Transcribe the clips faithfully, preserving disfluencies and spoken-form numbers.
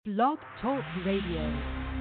Blog Talk Radio.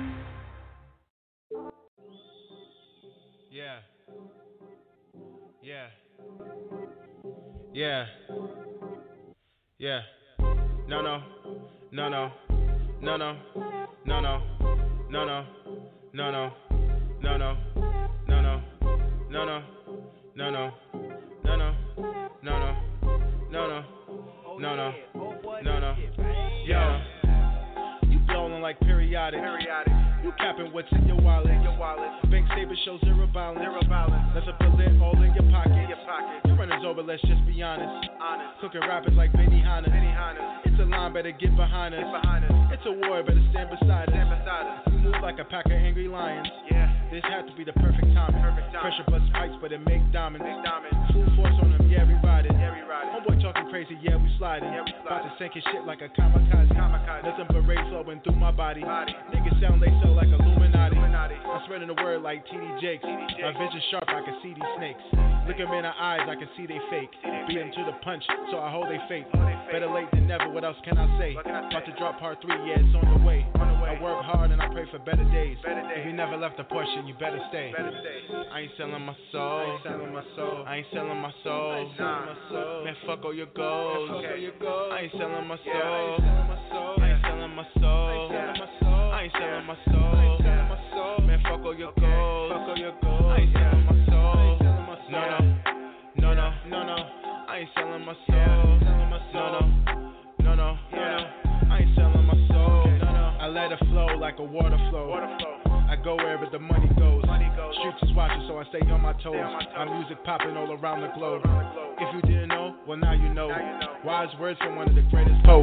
Yeah. Yeah. Yeah. Yeah. No, no. No, no. No, no. No, no. No, no. No, no. No, no. No, no. No, no. No, no. No, no. No, no. No, no. No, no. No, no. Yo. You blowing like periodic. Periodic. You capping what's in your wallet. Your wallet. Bank saver shows zero balance. Zero balance. That's a bullet all in your pocket. Your pocket. Your runners over. Let's just be honest. Honest. Cooking rappers like Benny Hanna. Benny Hanna. It's a line, better get behind us. Get behind us. It's a war, better stand beside us. Stand beside us. We move like a pack of angry lions. Yeah. This had to be the perfect time. Perfect time. Pressure bust pipes, but it make diamonds. Make diamonds. Full force on them. Yeah, we ride it. Yeah, we ride it. Homeboy talking crazy. Yeah, we sliding. Yeah, we sliding. About to sink his shit like a kamikaze. Kamikaze. Nothing but rays flowing through my body. body. Niggas sound they sell like Illuminati. Illuminati. I'm spreading the word like T D Jakes. T D Jakes. My vision sharp, I can see these snakes. Look them in the eyes, I can see they fake. Beat them to the punch, so I hold they fate. Better late than never, what else can I say? About to drop part three, yeah, it's on the way. I work hard and I pray for better days. If you never left the portion, you better stay. I ain't selling my soul. I ain't selling my soul. Man, fuck all your goals. I ain't selling my soul. I ain't selling my soul. I ain't selling my soul. Man, fuck all your goals. I ain't selling my soul. No, no, no, no, no, no. I ain't selling my soul. No, no, no, no, no, no. I ain't selling my soul. I let it flow like a water flow. I go wherever the money goes. Streets is watching, so I stay on my toes. My music popping all around the globe. If you didn't know, well now you know. Wise words from one of the greatest poets.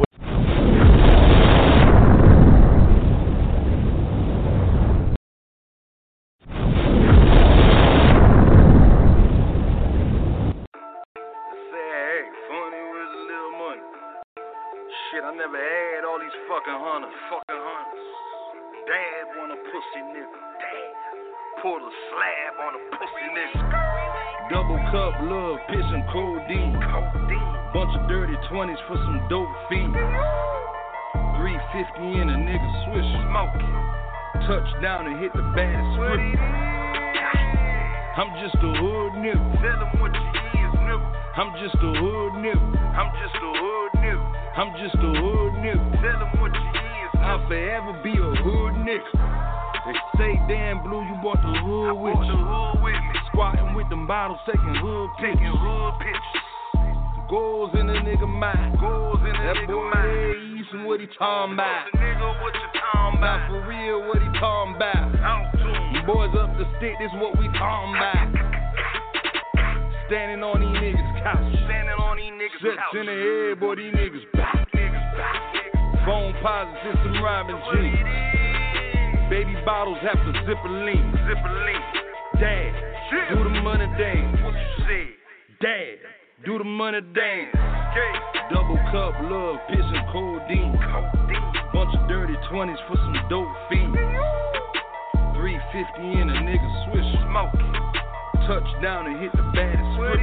I never had all these fucking hunters. Fucking hunters. Dad want a pussy nigga. Dad. Pull a slab on a pussy nigga. Double cup, love, pissing codeine. Codeine. Bunch of dirty twenties for some dope fiends. three fifty in a nigga swish. Smoking. Touchdown and hit the baddest strip. I'm just a hood nigga. Tell them what you is, nigga. I'm just a hood nigga. I'm just a hood nigga. I'm just a hood nigga. Tell them what you is. I'll forever be a hood nigga. They say, damn blue, you bought the hood with you. The hood with me. Squatting with them bottles, taking hood pictures. Taking hood pictures. Goals in a nigga mind. Goals in a that nigga boy mind. That boy Easton, what he talking about? The nigga, what you talking about? Not for real, what he talking about? Them boys up the stick, this what we talking about. Standing on these niggas' couch. Standing on these niggas' couch. Sets in the head, boy, these niggas back. Phone positive, some Robin G. Baby bottles have to zip a lean. Zip a lean. Dad, do the money dance. What you say? Dad, do the money dance. Okay. Double cup, love, pissing codeine. Codeine. Bunch of dirty twenties for some dope fiends. three fifty in a nigga swish. Smoking. Touchdown and hit the baddest strip.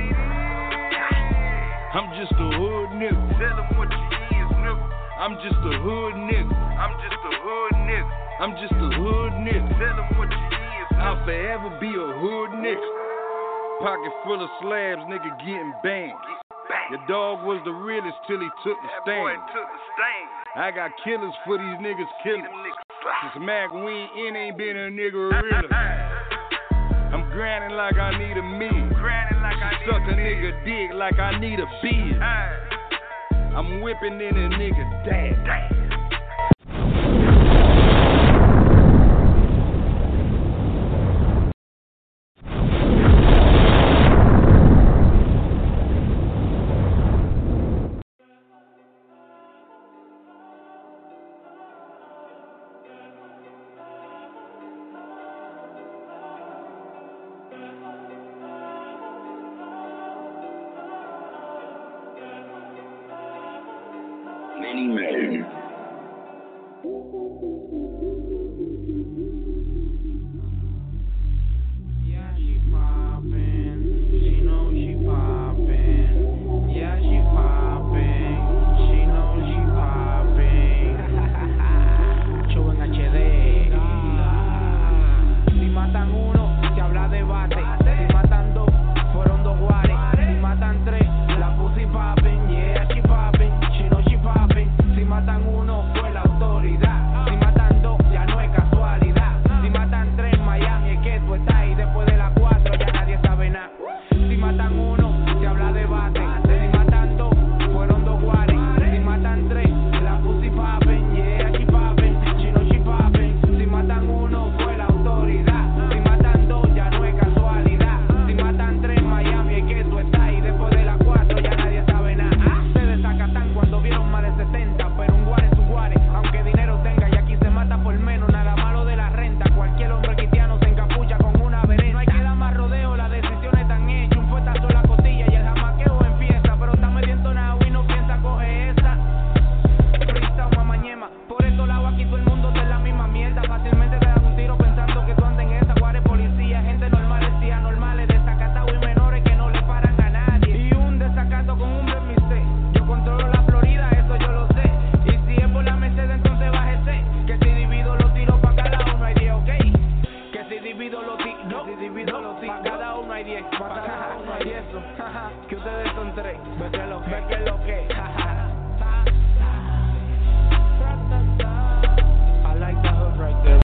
I'm just a hood nigga. Tell them what you is, nigga. I'm just a hood nigga. I'm just a hood nigga. I'm just a hood nigga. Tell them what you is, nigga. I'll forever be a hood nigga. Pocket full of slabs, nigga getting banged. Your dog was the realest till he took the stand. That boy took the stand. I got killers for these niggas killers. Since Mac we ain't in, ain't been a nigga realer. I'm grinding like I need a meal. Grinding like I need Suck a, a nigga dick like I need a beer. I'm whipping in a nigga dad. Many men. Yeah, she poppin'. She know she poppin'. Yeah, she poppin'. She know she poppin'. todo el mundo de la misma mierda. Fácilmente te dan un tiro pensando que tú andas en esa. Guardia policía, gente normal, decía normales, desacatados y menores que no le paran a nadie. Y un desacato con un permise. Yo controlo la Florida, eso yo lo sé. Y si es por la Mercedes, entonces bájese. Que si divido los tiros pa' cada uno hay diez, ok. Que si divido los tiros, no, si divido los tiros, pa' cada uno hay diez. Pa' cada uno hay diez. Que ustedes son tres. Ve que lo que, ve que lo que. I like that hook right there.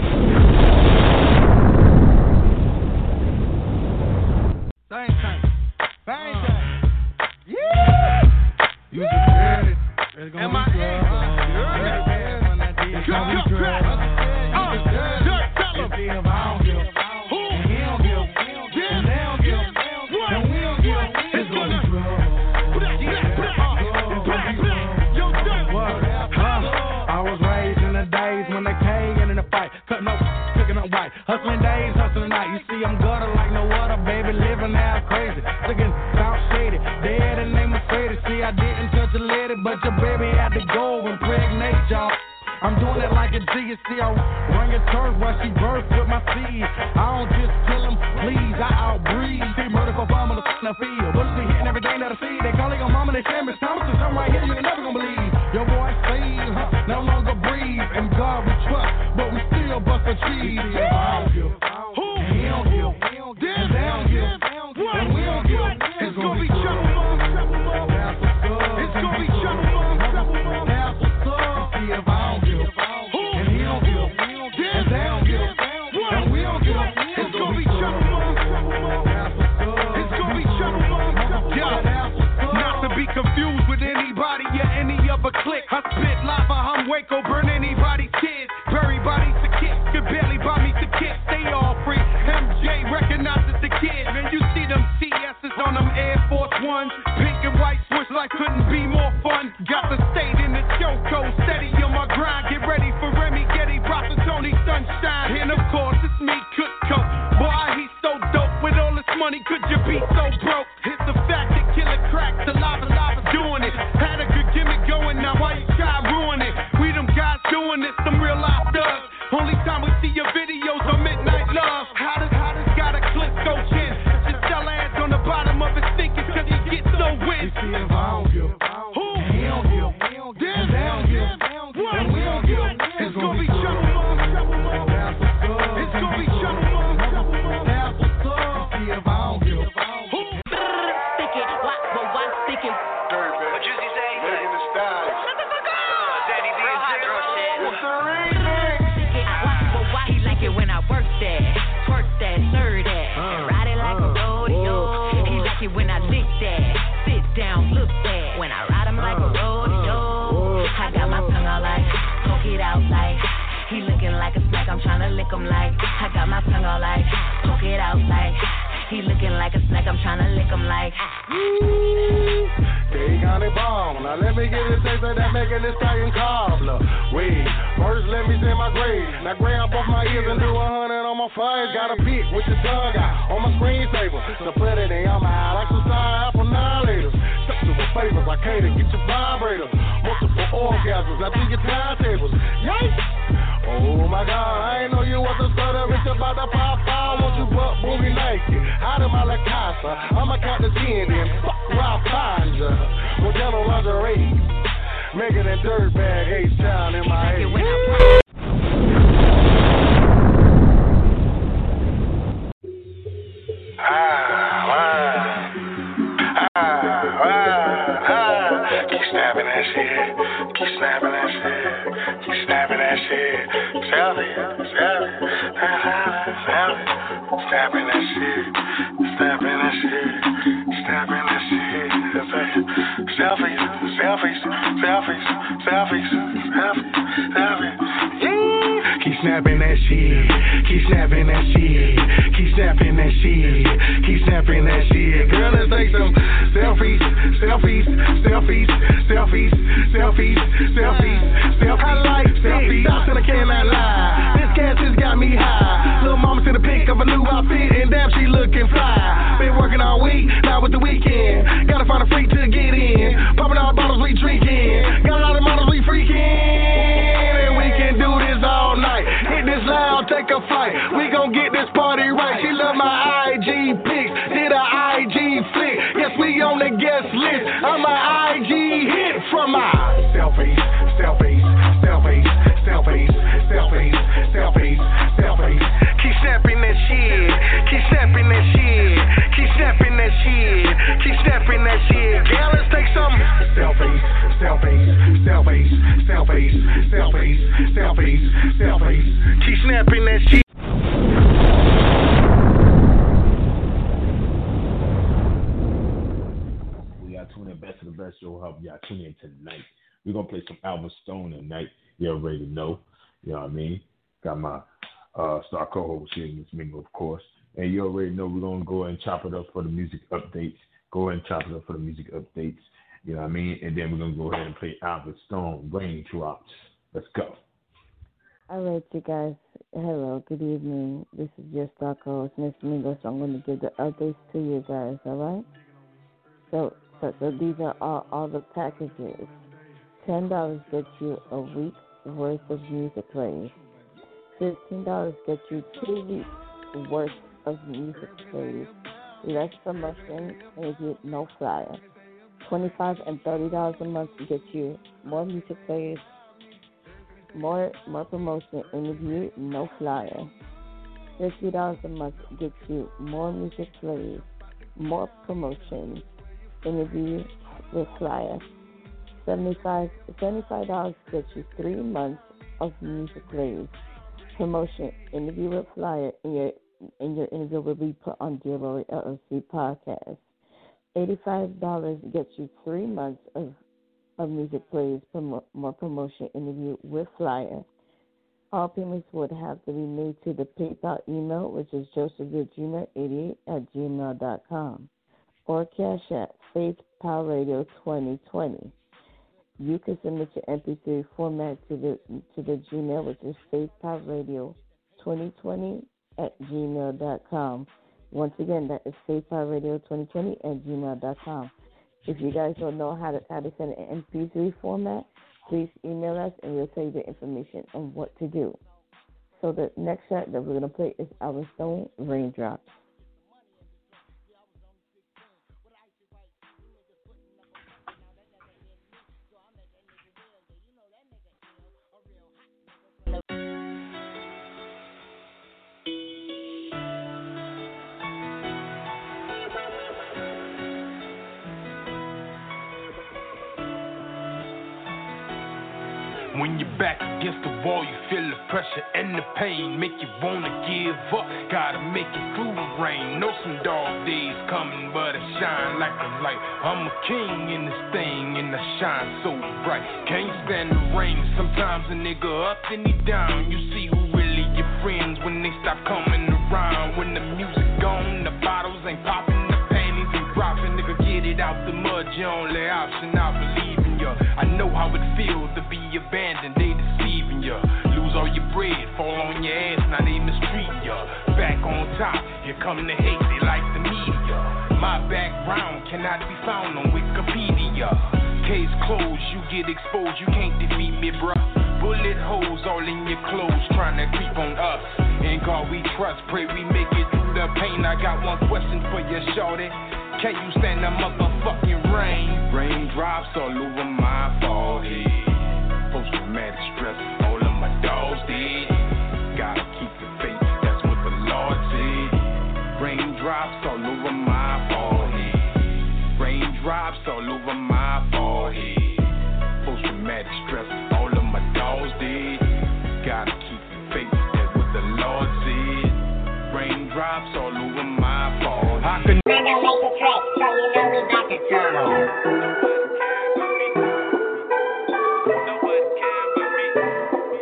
Bang, bang. Bang, bang. Yeah! You just heard it. It's gonna be trouble. You heard it. It's gonna be trouble. Uh, Dirt, tell him. If I don't give, who? And he don't give, and they don't give, and we don't give, it's gonna be trouble. Yo, Dirt. I was raised in the days when they came in the fight, cutting up, picking up white, hustling days, hustling night. You see, I'm gutter like no other, baby, living out crazy, looking South Shady, dead and they Mercedes. See, I didn't touch a lady, but your baby had to go and impregnate y'all. I'm doing it like a G, you see, I run your turf while she birth with my seed. I don't just kill them, please, I outbreed. See, murder for fun on the f***ing field. Bullets be hitting everything that I see. They calling your mama, they saying Miss Thomas, there's something right here you ain't never gonna believe. Your boy saved, huh? No longer breathe. And God we trust, but we still bust a cheese. I don't give, who? And he don't give, and they don't give, and we don't give. It's gonna be trouble, mom, trouble, mom. It's gonna be trouble, mom, trouble, mom. See if I don't give, and he don't give, and they don't give, and we don't give. It's gonna be trouble, mom, trouble, mom. It's gonna be trouble, mom, trouble, mom. Not to be confused with anybody or any other clique. I spit lava, I'm Waco, burn anybody's kids. Bury bodies to kids, could barely buy me to kids. They all free. M J recognizes the kid. Man, you see them T S's on them Air Force Ones. Pink and white switch like couldn't be more fun. Got the state in the choco, steady on my grind. Get ready for Remy Getty, Prophet Tony Sunshine. And of course, it's me, Cutco. Boy, he's so dope. With all this money, could you be so broke? It's the fact that killer crack, the lava, lava doing it. Had a good gimmick going, now why you try ruin it? We them guys doing this, some real life thugs. Only time we see your videos on Midnight Love. How does, how does got a clip go chin? Just tell ads on the bottom of his thinking, cause he gets so wet. You see if I don't give, Who? and he don't give, and they don't give, and we don't give. It's gonna be trouble, mom, trouble, mom. It's gonna be trouble, mom, trouble, mom. See if I don't give, Who? Stick it, what, what, what, stick it. What Juicy say? Megan Thee Stallion. Shut the fuck up. Daddy D and J. What's the remix? Stick it, what, what, why he like it when I work that, twerk that, slur that, ride it like a rodeo. He like it when I lick that, sit down, look that. When I ride him like a rodeo, I got my tongue out like, poke it out like. He looking like a snack, I'm tryna lick him like. I got my tongue out like, poke it out like. He looking like a snack, I'm tryna lick him like. They got it bomb. Now let me get a taste of that Megan Thee Stallion cobbler. Wait, first let me say my grade. Now grab off my ears and do a hundred on my face. Got a pick with your tongue out on my screensaver. So put it in your mouth like some side apple annihilators. Sexual favors, I cater, get your vibrator. Multiple orgasms, I do your timetables. Yikes! Oh my God, I ain't know you was a stutter. It's about to pop out. Want you butt boogie naked? Out of my La Casa, I'ma count to ten then. Fuck where I find ya. Modelo lingerie, making that dirtbag H-Town in my head. Ah, ah, ah, ah, ah. Keep snapping that shit. Keep snapping that shit. Keep snapping that shit. Selfie, selfie, selfie. Snapping that shit. Snapping that shit. Snapping that shit. Selfies, selfies, selfies, selfies, selfies, selfies. Yeah. Keep snapping that shit. Keep snapping that shit. Keep snapping that shit. Keep snapping that shit. Girl, let's take some selfies, selfies, selfies, selfies, selfies, selfies, selfies. I like selfies. Shots and I cannot lie. This cat just got me high. Little mama to the pick of a new outfit and damn she looking fly. Been working all week, now with the weekend. Gotta find a freak to get in. Popping all bottles we drinking. Got a lot of models we freaking. And we can do take a flight. We gon' get this party right. She love my I G pics, did a I G flick. Yes, we on the guest list. I'm a I G hit from my selfies, selfies, selfies, selfies, selfies, selfies, selfies. Keep snapping that shit, keep snapping that shit, keep snapping that shit, keep snapping that shit. Girl, let's take some selfies, selfies, selfies, selfies, selfies, selfies, selfies. Keep snapping that shit. We got tuning in best of the best show. Help y'all tune in tonight. We're gonna play some Alvin Stone tonight. You already know. You know what I mean? Got my uh, star co-host here, Miss Mingo, of course. And you already know we're gonna go ahead and chop it up for the music updates. Go ahead and chop it up for the music updates. You know what I mean? And then we're gonna go ahead and play Alvin Stone, Raindrops. Let's go. All right, you guys. Hello, good evening. This is your star co-host, Miss Mingo. So I'm going to give the updates to you guys. All right. So, so, so these are all, all the packages. Ten dollars gets you a week worth of music plays. Fifteen dollars gets you two weeks worth of music plays. Less promotion and you get no flyer. Twenty-five and thirty dollars a month to get you more music plays, more more promotion, interview, no flyer. Fifty dollars a month gets you more music plays, more promotion, interview with flyer. Seventy-five seventy-five dollars gets you three months of music plays, promotion, interview with flyer, and your and your interview will be put on Dear Lori L L C podcast. Eighty-five dollars gets you three months of of music plays, promo- more promotion, interview with flyer. All payments would have to be made to the PayPal email, which is joseph virginia eighty-eight at gmail dot com, or Cash App Faith Power Radio twenty twenty. You can submit your M P three format to the to the Gmail, which is Faith Power Radio twenty twenty at gmail dot com. Once again, that is Faith Power Radio twenty twenty at gmail dot com. If you guys don't know how to how to send an M P three format, please email us and we'll tell you the information on what to do. So the next track that we're going to play is Alvin Stone, Raindrops. When you're back against the wall, you feel the pressure and the pain, make you wanna give up, gotta make it through the rain. Know some dark days coming, but I shine like a light. I'm a king in this thing, and I shine so bright. Can't stand the rain, sometimes a nigga up and he down. You see who really your friends when they stop coming around. When the music gone, the bottles ain't popping, the panties ain't dropping. Nigga, get it out the mud, your only option, I believe in ya. I know how it feels to be abandoned, they deceiving ya. Lose all your bread, fall on your ass, now they mistreating ya. Back on top, here come the hate, they like the media. My background cannot be found on Wikipedia. Case closed, you get exposed, you can't defeat me, bruh. Bullet holes all in your clothes, trying to creep on us. In God we trust, pray we make it through the pain. I got one question for you, shorty. Can you stand the motherfucking rain? Raindrops all over my forehead. Post-traumatic stress, all of my dogs dead. Gotta keep the faith, that's what the Lord said. Raindrops all over my forehead. Raindrops all over my forehead. Post-traumatic stress, all of my dogs dead. Gotta keep the faith, that's what the Lord said. Raindrops all over my forehead. I can Track, so you know we got the turn.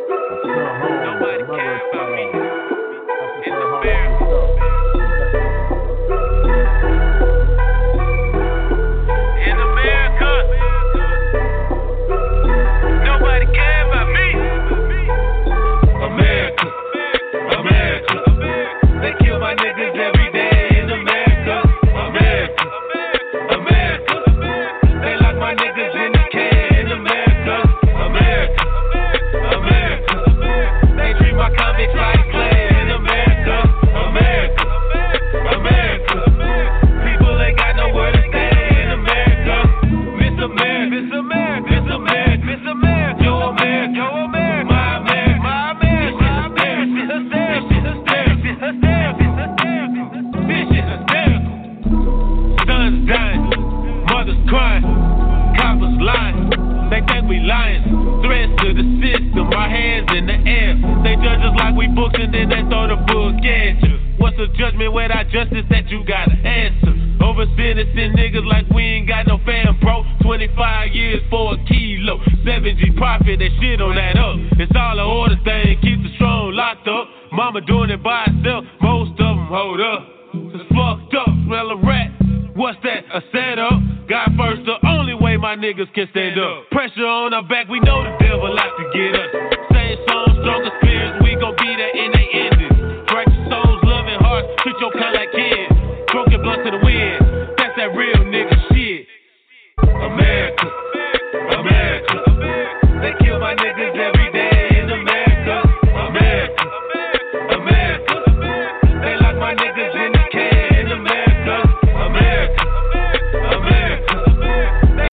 in the air. They judge us like we books and then they throw the book at you. What's the judgment without justice that you gotta answer? Oversentencing niggas like we ain't got no fam, bro. twenty-five years for a kilo. seven G profit, that shit don't add up. It's all an order thing, keep the strong locked up. Mama doing it by herself, most of them hold up. It's fucked up, smell a rat. What's that, a setup? God first, the only way my niggas can stand up. Pressure on our back, we know the devil like to get us. Same song, stronger spirits, we gon' be there in they endings. Righteous souls, loving hearts, treat your kind like kids. Broken blunt to the wind, that's that real nigga shit. America, America, they kill my niggas every day in America. America, America, they lock my niggas in the can in America. America, America.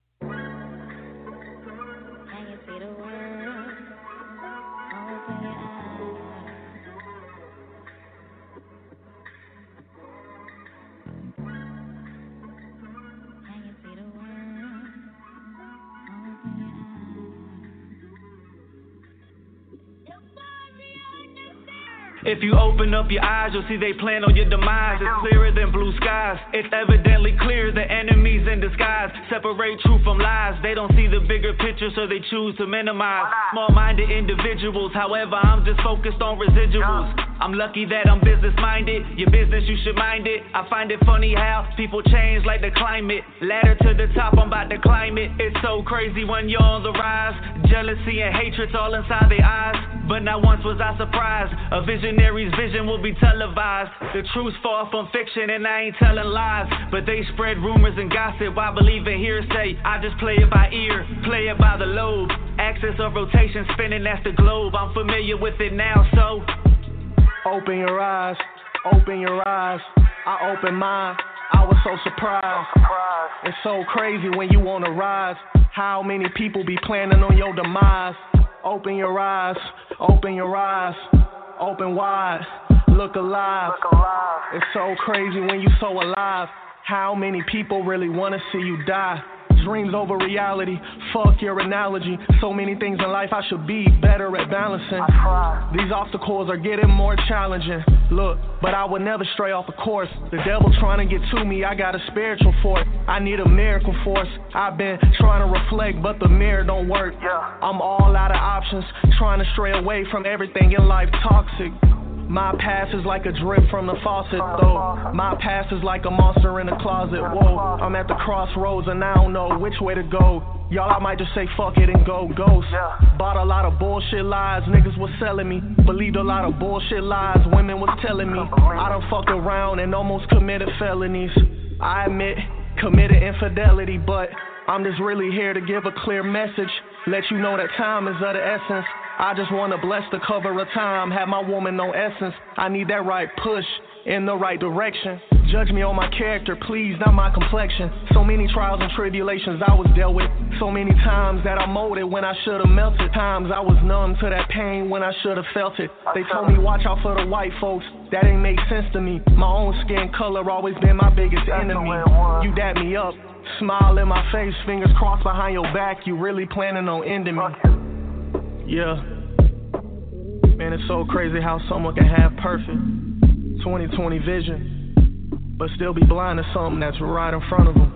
Can you see the world? Open your eyes. Can you see the world? Open your If you open up your eyes, you'll see they plan on your demise. It's clearer than blue skies. It's evidently clear the enemies in disguise. Separate truth from lies. They don't see the bigger picture, so they choose to minimize. Small-minded individuals, however, I'm just focused on residuals. I'm lucky that I'm business-minded. Your business, you should mind it. I find it funny how people change like the climate. Ladder to the top, I'm about to climb it. It's so crazy when you're on the rise. Jealousy and hatred's all inside their eyes. But not once was I surprised. A visionary's vision will be televised. The truth's far from fiction and I ain't telling lies. But they spread rumors and gossip. I believe in hearsay. I just play it by ear, play it by the lobe. Axis of rotation spinning, that's the globe. I'm familiar with it now, so open your eyes, open your eyes. I open mine, I was so surprised. It's so crazy when you wanna rise. How many people be planning on your demise? Open your eyes, open your eyes, open wide, look alive. It's so crazy when you so alive. How many people really wanna see you die? Dreams over reality, fuck your analogy. So many things in life I should be better at balancing. These obstacles are getting more challenging. Look, but I would never stray off the course. The devil trying to get to me, I got a spiritual force. I need a miracle force. I've been trying to reflect, but the mirror don't work. I'm all out of options, trying to stray away from everything in life toxic. My past is like a drip from the faucet, though. My past is like a monster in the closet, whoa. I'm at the crossroads and I don't know which way to go. Y'all, I might just say fuck it and go ghost. Bought a lot of bullshit lies, niggas was selling me. Believed a lot of bullshit lies, women was telling me. I done fucked around and almost committed felonies. I admit, committed infidelity, but I'm just really here to give a clear message. Let you know that time is of the essence. I just wanna bless the cover of time, have my woman no essence. I need that right push in the right direction. Judge me on my character, please, not my complexion. So many trials and tribulations I was dealt with. So many times that I molded when I should've melted. Times I was numb to that pain when I should've felt it. They told me watch out for the white folks, that ain't make sense to me. My own skin color always been my biggest enemy. You dap me up, smile in my face, fingers crossed behind your back. You really planning on ending me? Yeah. Man, it's so crazy how someone can have perfect twenty twenty vision, but still be blind to something that's right in front of them.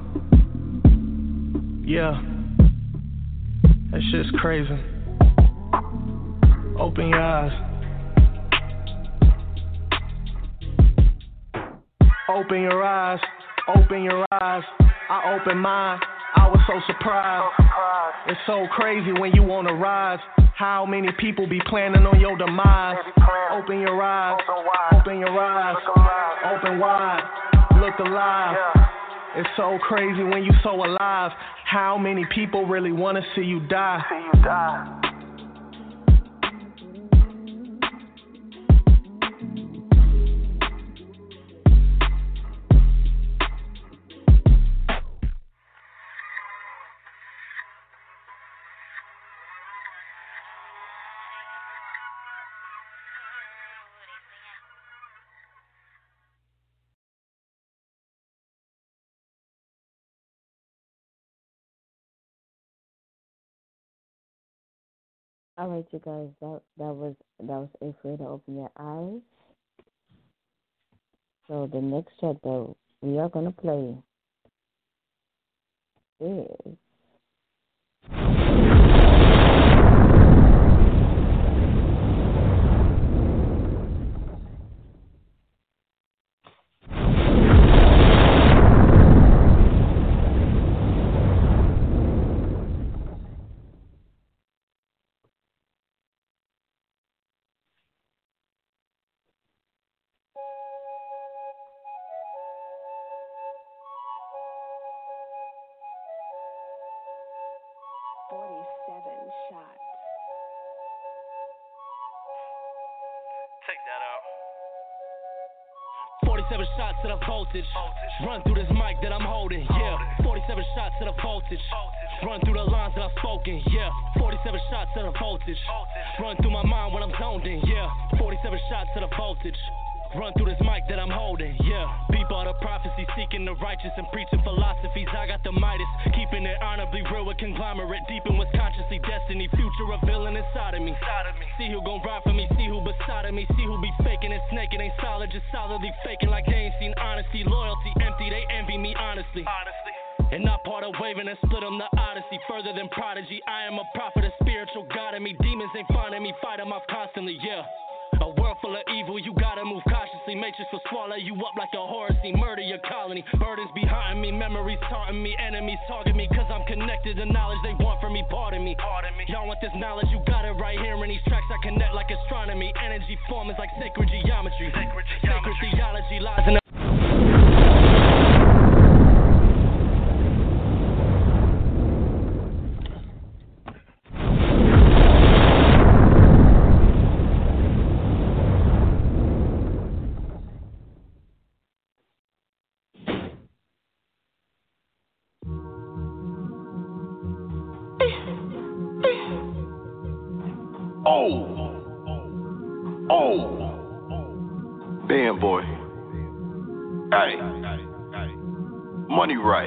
Yeah. That shit's crazy. Open your eyes. Open your eyes. Open your eyes. I open mine. I was so surprised. It's so crazy when you wanna rise. How many people be planning on your demise? Open your eyes, open your eyes, open wide, look alive. It's so crazy when you so alive. How many people really wanna see you die? All right, you guys. That that was that was a way to open your eyes. So the next track that we are gonna play is. forty-seven shots. Take that out. forty-seven shots to the voltage. Run through this mic that I'm holding, yeah. forty-seven shots to the voltage. Run through the lines that I've spoken, yeah. forty-seven shots to the voltage. Run through my mind when I'm zoned in, yeah. forty-seven shots to the voltage. Run through this mic that I'm holding, yeah. Beep all the prophecy, seeking the righteous and preaching philosophies. I got the Midas, keeping it honorably real with conglomerate. Deep in what's consciously destiny, future revealing inside of me. See who gon' ride for me, see who beside of me. See who be faking and snaking, ain't solid, just solidly faking like they ain't seen honesty. Loyalty empty, they envy me honestly. Honestly. And not part of waving and split them the odyssey. Further than prodigy, I am a prophet, a spiritual God in me. Demons ain't finding me, fight them off constantly, yeah. A world full of evil, you gotta move cautiously. Matrix will swallow you up like a horror scene. Murder your colony, burdens behind me. Memories taunting me, enemies target me. Cause I'm connected to knowledge they want from me. Pardon me, Pardon me. Y'all want this knowledge, you got it right here in these tracks. I connect like astronomy. Energy form is like sacred geometry. Sacred, sacred theology lies in the Band boy. Hey. Money right.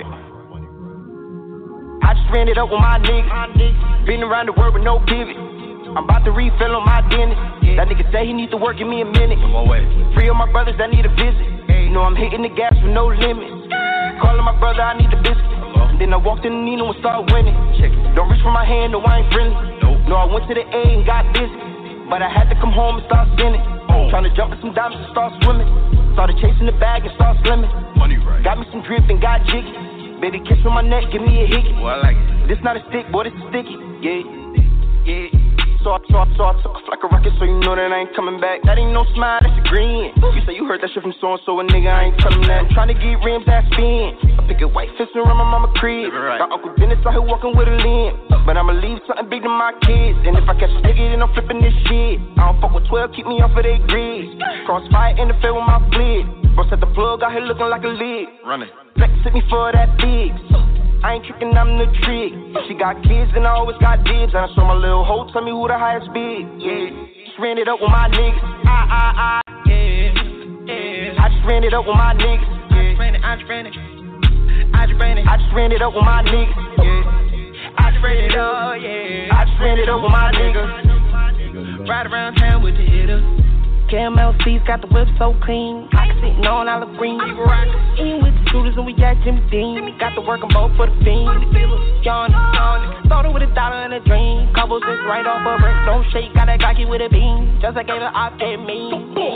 I just ran it up with my niggas. Been around the world with no pivot. I'm about to refill on my dentist. That nigga say he needs to work, give me a minute. On my way. Three of my brothers that need a visit. You know I'm hitting the gas with no limit. Calling my brother, I need a biscuit. And then I walked in the Nino and started winning. Don't reach for my hand, no I ain't friendly. No, I went to the A and got busy. But I had to come home and start spinning. Oh. Trying to jump in some diamonds and start swimming. Started chasing the bag and start slimming. Money right. Got me some drip and got jiggy. Baby kiss on my neck, give me a hickey. Oh, I like it. This not a stick, boy, this is sticky. Yeah, yeah. So I, so, I, so I took off like a rocket, so you know that I ain't coming back. That ain't no smile, that's a grin. You say you heard that shit from so-and-so, a nigga, I ain't telling that. I'm trying to get rims that spin. I pick a white fist around my mama crib. Right. Got Uncle Dennis out here walking with a limb. But I'ma leave something big to my kids. And if I catch a nigga, then I'm flipping this shit. I don't fuck with twelve, keep me off of they grids. Crossfire interfere with my flit. Bro set the plug out here looking like a lid. Running. Flex hit me for that big. I ain't tricking, I'm the trick. She got kids and I always got dibs. And I saw my little hoe tell me who the highest bid. Yeah, just ran it up with my niggas. I, I, I, yeah, yeah. I just ran it up with my niggas. Yeah. I just ran it, I just ran it. I just ran it. I just ran it up with my niggas. Yeah. I just ran it up, yeah. I just ran it up with my niggas. Ride around town with the hitters. Cam L C's got the whip so clean. I can sit on olive green. Eating with the shooters and we got Jimmy Dean. Got to work them both for the fiend. Yawn, yawn. Started with a dollar and a dream. Couples is right off a brick. No shake, got that Glocky with a beam. Just like gave it off at me.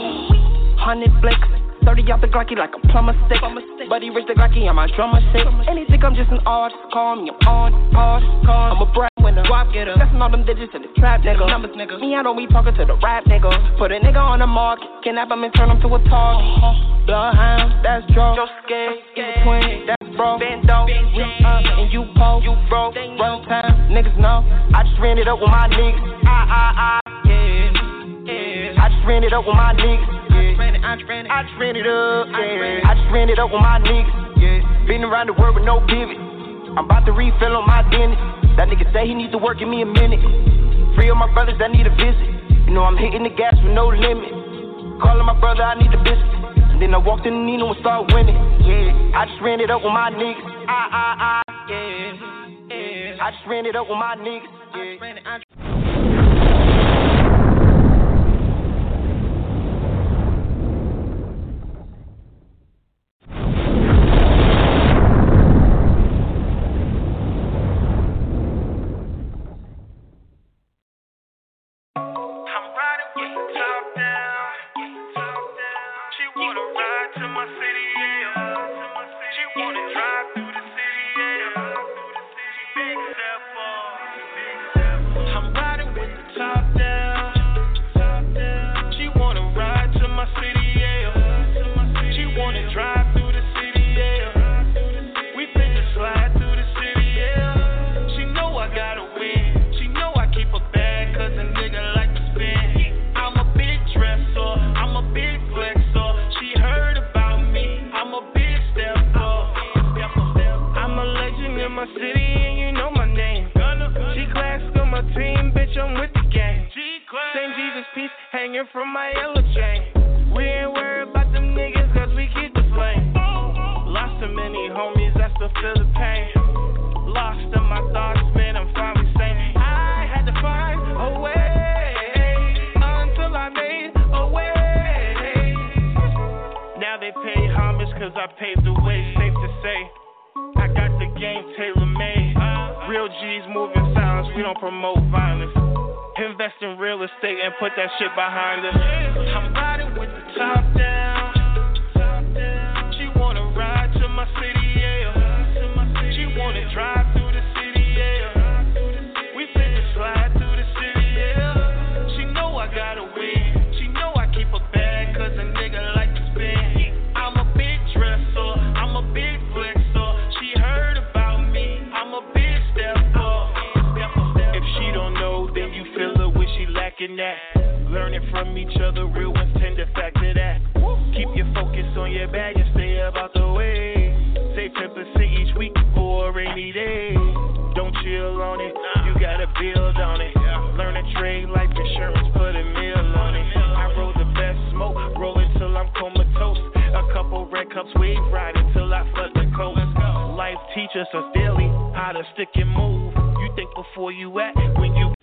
Hundred flicks. thirty off the Glocky like a plumber stick. Buddy rich the Glocky, I'm my drummer sick. And they think I'm just an artist. Call me, I'm on, pause, call. I'm a brat winner. Guap getter. Flexing all them digits in the trap, nigga. Numbers, nigga. Me, I don't be talking to the rap, nigga. Put a nigga on the market. Kidnap him and turn him to a target. Bloodhound, that's draw. Joe scared, in between, that's bro. Bando, we up, and you po, you broke. Run time, niggas know. I just ran it up with my niggas. I, I, I, yeah, yeah. I just ran it up with my niggas. I just ran it, I just ran it up, yeah. I just ran it up with my niggas, yeah. Been around the world with no pivot. I'm about to refill on my dentist. That nigga say he needs to work, give me a minute. Three of my brothers that need a visit. You know I'm hitting the gas with no limit. Calling my brother, I need a biscuit. And then I walked in the Nino and started winning. Yeah, I just ran it up with my niggas. I, I, I, yeah, yeah. I just ran it up with my niggas. Yeah. I just ran it, I just... hanging from my yellow chain. We ain't worried about them niggas cause we keep the flame. Lost so many homies, I still feel the pain. Lost in my thoughts, man, I'm finally saying I had to find a way until I made a way. Now they pay homage cause I paved the way. Safe to say, I got the game tailor-made. Real G's moving silence, we don't promote violence. Invest in real estate and put that shit behind us. I'm riding with the top down. She wanna ride to my city, yeah. She wanna drive through the city, yeah. We finna slide through the city, yeah. She know I gotta win. She know I keep a bag cause a nigga like to spend. I'm a big dresser, I'm a big flexer. She heard about me, I'm a big stepper. If she don't know, then you feel her when she lacking that. Learning from each other, real ones tend to factor that. Keep your focus on your bag and stay about the way. Save ten percent each week for a rainy day. Don't chill on it, you gotta build on it. Learn a trade, life insurance, put a meal on it. I roll the best smoke, roll it till I'm comatose. A couple red cups, wave ride until I flood the coast. Life teaches us daily how to stick and move. You think before you act when you.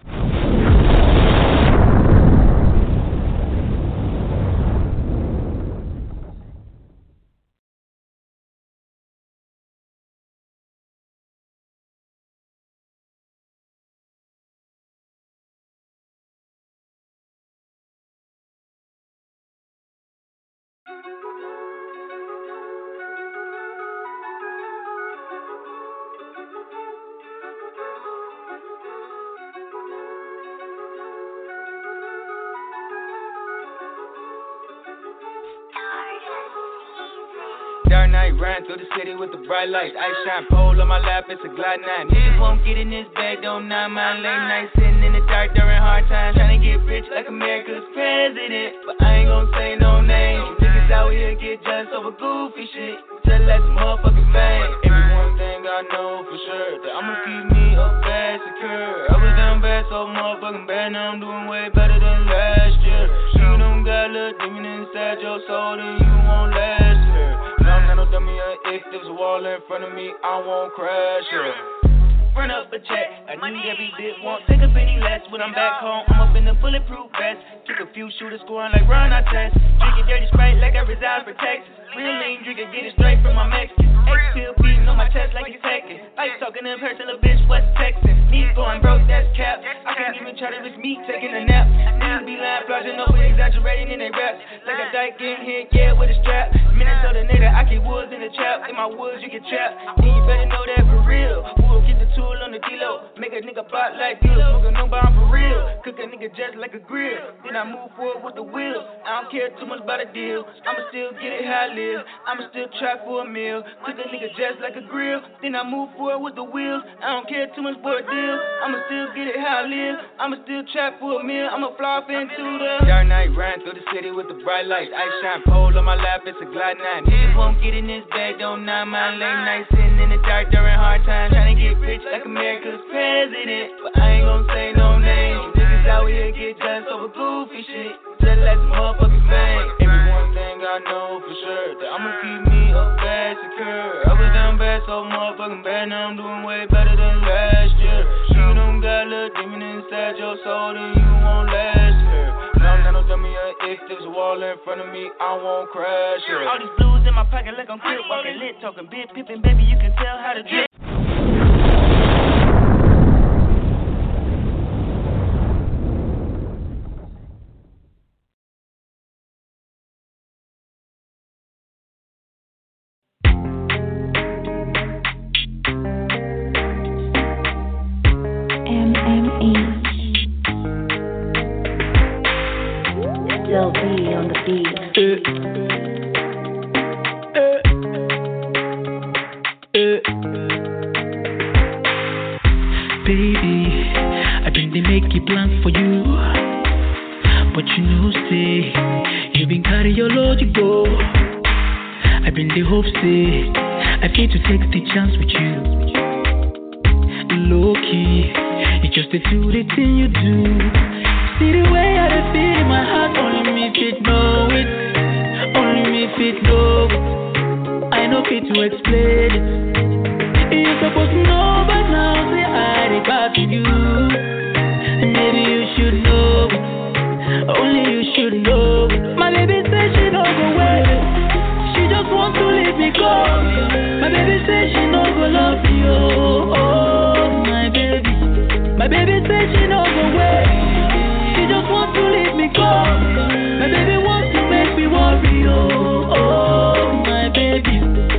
Dark night, ran through the city with the bright lights. Ice shine pole on my lap, it's a glide nine. Niggas won't get in this bag, don't mind my late night. Sitting in the dark during hard times, trying to get rich like America's president. But I ain't gon' say no names. Niggas out here get jealous over goofy shit. Just let some motherfucking fame. Every one thing I know for sure, that I'ma keep me up bad, secure. I was down bad, so motherfucking bad, now I'm doing way better than last year. You don't got a little demon inside your soul, then you won't last here. I'm not no dummy, if there's a wall in front of me, I won't crash it. Run up a check, I need every bit, won't take a penny less. When I'm back home, I'm up in the bulletproof vest. Kick a few shooters scoring like Ron Artest. Drinking dirty Sprite like I reside for Texas. Real lean drinking, get it straight from my Mexican. X-Pill beating on my chest like it's heckin'. Ice talking in person, little bitch, West Texas. Knees going broke, that's cap. I can't even try to risk me taking a nap. Niggas be lying, flogging over, exaggerating in they raps. Like a dyke getting hit, yeah, with a strap. Minnesota nigga, I keep woods in the trap. In my woods, you get trapped. And you better know that for real. We'll get the tool on the D-Lo. Make a nigga bot like deal. Smoking no bomb for real. Cook a nigga just like a grill. Then I move forward with the wheel. I don't care too much about a deal. I'ma still get it how I live. I'ma still try for a meal. Cook a nigga just like a grill. Then I move forward with the wheels. I don't care too much for a deal. I'ma still get it how I live. I'ma still try for a meal. I'ma fly off into the dark night, ran through the city with the bright lights. Ice shine pole on my lap, it's a glide nine. Niggas won't get in this bag, don't mind my late night. Sitting in the dark during hard times, trying to get rich like America's president. But I ain't gon' say no names. Niggas out here get jealous over goofy shit. Just let some motherfucking fame. Every one thing I know for sure, that I'ma keep me up bad, secure. I was down bad, so motherfucking bad, now I'm doing way better than last year. You don't got a little demon inside your soul, then you won't last here. Now I'm not no dummy, if there's a wall in front of me, I won't crash here. All these blues in my pocket like I'm crib walking lit, talking big pippin', baby, you can tell how to drip. Still be on the beat. Uh, uh, uh. Baby, I been they make it plans for you, but you know say you been carry your load you go. I been the hope say I feel to take the chance with you. Low key, it's just to do the thing you do. See the way I dey feel in my heart, only me fit know it. Only me fit know it. I know fit to explain it. You supposed to know by now, say I dey bad to you. Maybe you should know it. Only you should know it. My baby says she don't go away. She just want to leave me go. My baby says she don't go love me, oh, oh, my baby. My baby says she don't go away. She just want to leave me go. My baby wants to make me worry, oh, oh, my baby.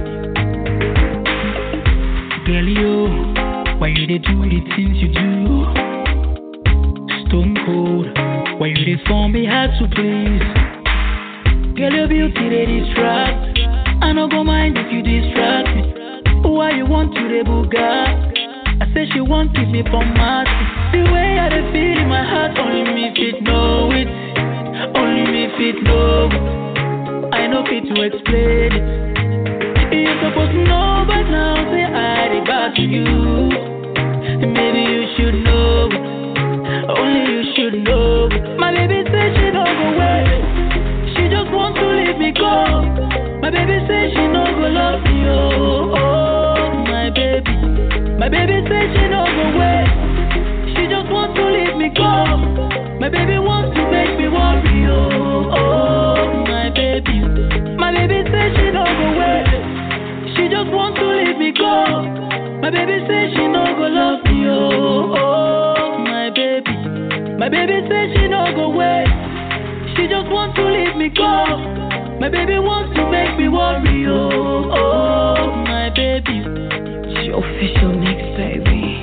Girl, you, why you dey do the things you do? Stone cold, why you dey form me hard to please? Girl, your beauty they distract. I no go mind if you distract me. Why you want to the Bugatti? I say she want keep me from mad. The way I dey feel in my heart, only me fit know it. Only me fit know it. I know fit to explain it. You supposed to know by now, say I dey bad to you. Maybe you should know it. Only you should know it. My baby says she don't go away. She just want to leave me go. My baby says she no go love me, oh, oh, my baby. My baby says she no go away. She just want to leave me go. My baby wants to make me worry, oh, oh, my baby. My baby says she no go away. She just want to leave me go. My baby says she no go love me, oh, oh, my baby. My baby says she no go away. She just want to leave me go. My baby wants to make me worry, oh, oh, my baby. It's your official mix, baby.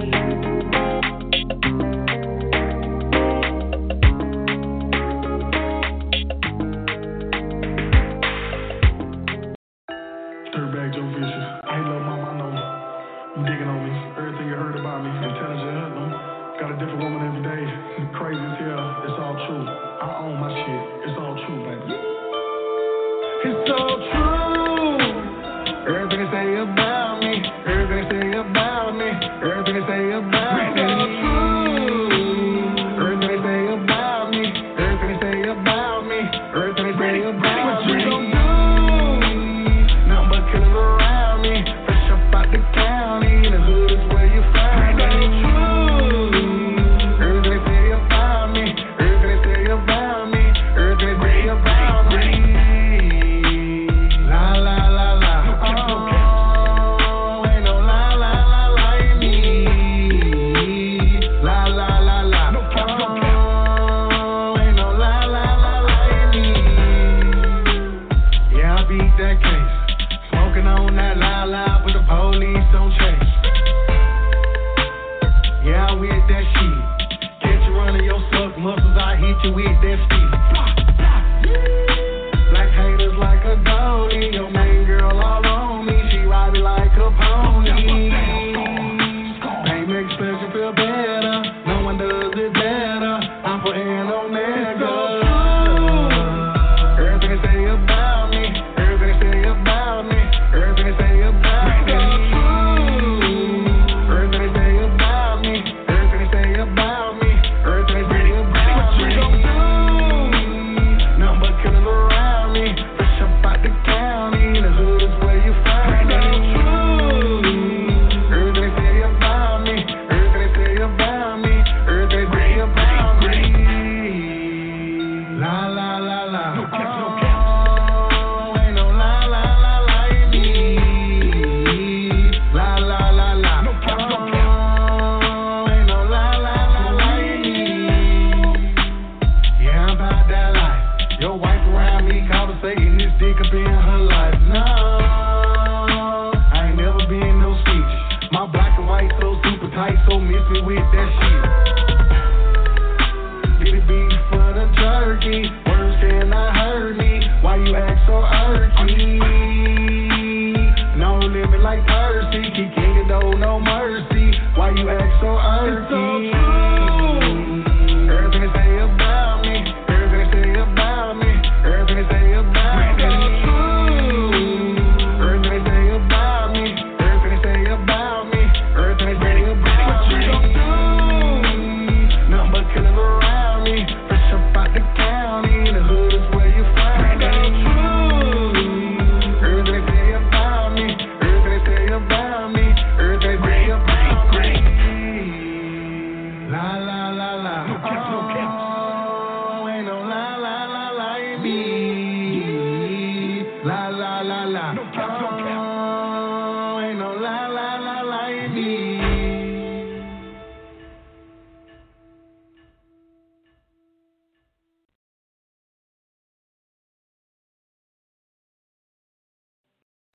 Dirtbag Joe Vicious. Hey, little mama, I know you digging on me. Everything you heard about me, intelligent, no? Got a different woman every day. Crazy as hell, it's all true. I own my shit, it's all true, baby. It's so true. Everything they say about me, everything they say about me, everything they say about me. It's so true. Everything they say about me, everything they say about me, everything they say about me. What you gon' do? Nothing but killers around me. Fresh up out the county, the hood is where you find me. It's so true. Everything they say about me, everything they say about me, everything they say about me. With that speed. Black haters like a goalie. Your main girl all on me. She ride me like a pony. They make special feel better. No one does it better. I'm putting on niggas. Everything they say about me. Everything they say about me. Everything they say about me. Everything they say about me. Everything they say about me. Everything they say about me. Your wife around me conversating, this dick up in her